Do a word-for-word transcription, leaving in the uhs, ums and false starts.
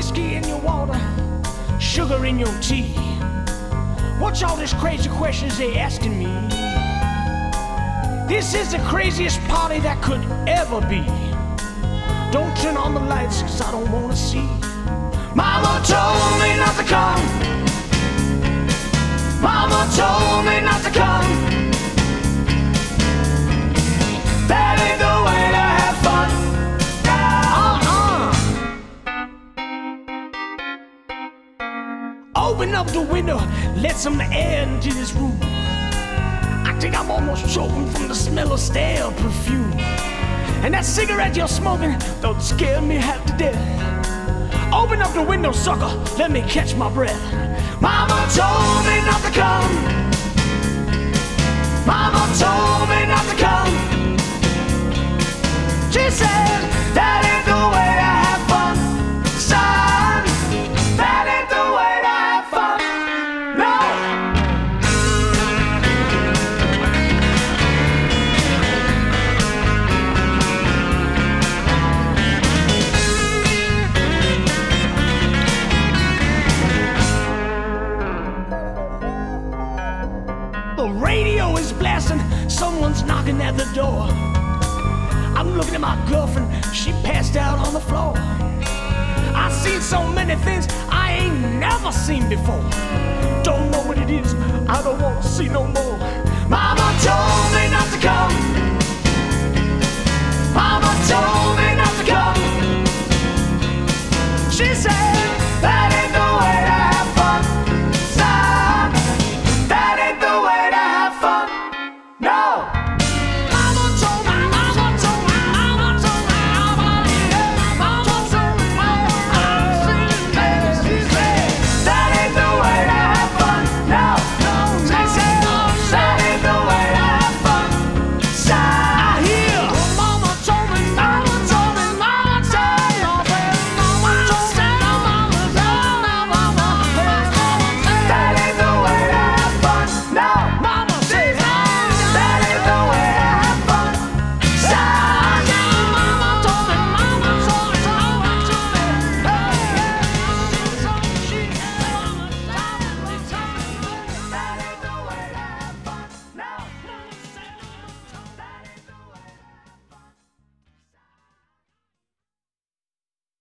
whiskey in your water, sugar in your tea. What's all these crazy questions they asking me? This is the craziest party that could ever be. Don't turn on the lights, cause I don't wanna see. Mama told me not to come. Mama told me not to come. That ain't the way to have fun. Uh-uh. Open up the window, let some air into this room. I think I'm almost choking from the smell of stale perfume. And that cigarette you're smoking don't scare me half to death. Open up the window, sucker, let me catch my breath. Mama told me not to come. Mama told me not to come. She said, that ain't the way to have fun, son. That ain't the way to have fun, no. The radio is blasting, someone's knocking at the door. I'm looking at my girlfriend, she passed out on the floor. I've seen so many things I ain't never seen before. Don't know what it is, I don't wanna see no